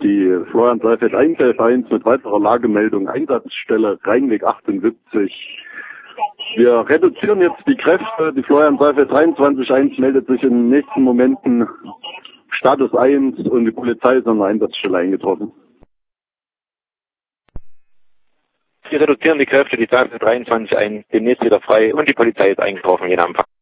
die Florian Seifert 111 mit weiterer Lagemeldung Einsatzstelle Rheinweg 78. Wir reduzieren jetzt die Kräfte. Die Florian Seifert 23.1 meldet sich in den nächsten Momenten Status 1 und die Polizei ist an der Einsatzstelle eingetroffen. Wir reduzieren die Kräfte, die Zahl für 23 ein, demnächst wieder frei und die Polizei ist eingetroffen, je nach Empfang.